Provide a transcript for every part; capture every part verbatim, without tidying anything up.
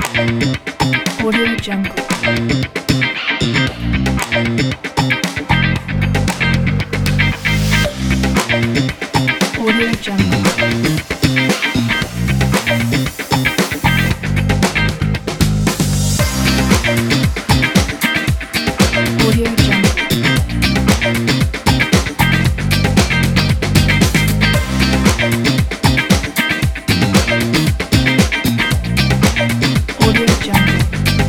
Audio Jungle. Audio Jungle. Audio Jungle. Audio Jungle.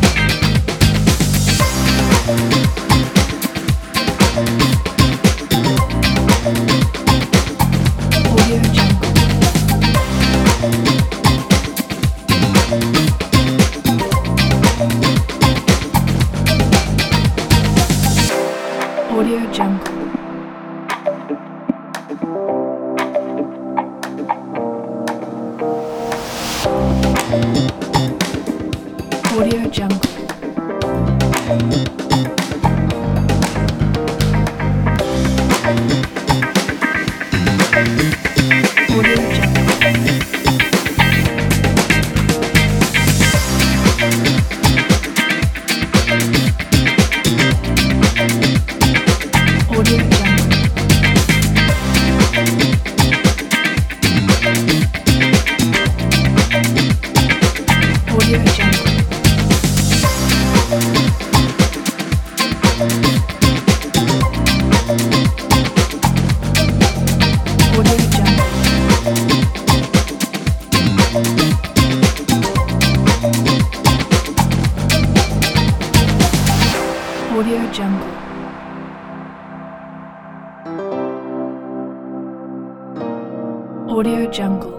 Audio Jungle. Audio Jungle. Audio Jungle. Audio Jungle. Audio Jungle. Audio Jungle. Audio Jungle. Audio Jungle. Audio Jungle.